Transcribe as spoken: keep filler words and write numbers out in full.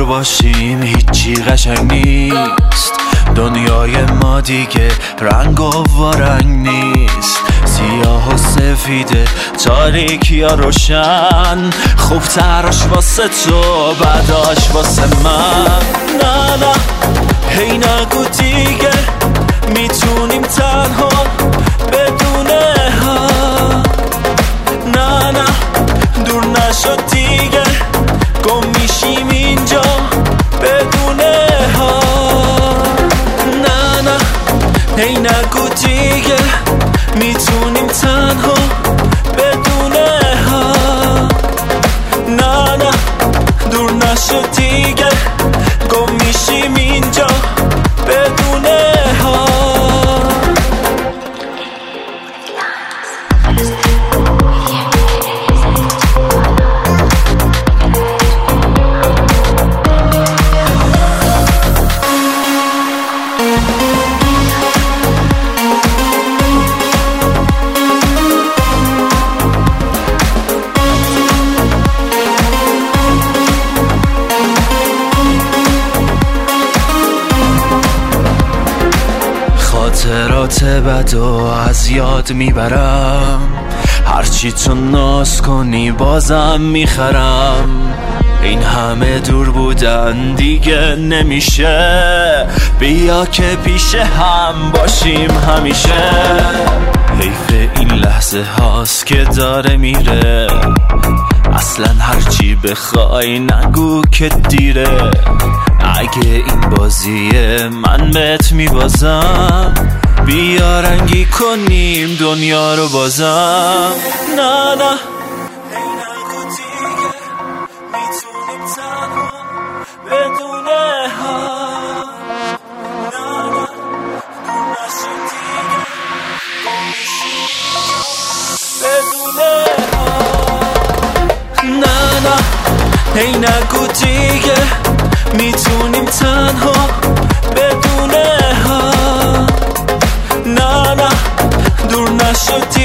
باشیم هیچی قشنگ نیست. دنیای ما دیگه رنگ و وارنگ نیست. سیاه و سفیده، تاریکی یا روشن، خوب تراش واسه تو، بعداش واسه من. نه نه هی نگو دیگه میتونیم تنها بدونه ها. نه نه دور نشد دیگه، گم میشیم اینجا بدونه ها. نه نه هی نگو دیگه میتونیم تنها بدونه ها. نه نه دور نشد دیگه، گم میشیم اینجا بدونه ها. خاطرات بد و از یاد میبرم، هرچی تو ناز کنی بازم میخرم. این همه دور بودن دیگه نمیشه، بیا که پیش هم باشیم همیشه. حیف این لحظه هاست که داره میره، اصلا هرچی بخوای نگو که دیره. اگه این بازیه من بهت میبازم، بیا رنگی کنیم دنیا رو بازم. نه نه هی نگو دیگه میتونیم تنها بدونه ها. نه نه دور نشد دیگه، گم میشیم بدونه ها. نه نه هی نگو دیگه میتونیم تنها بدونه ها. نه نه دور نشد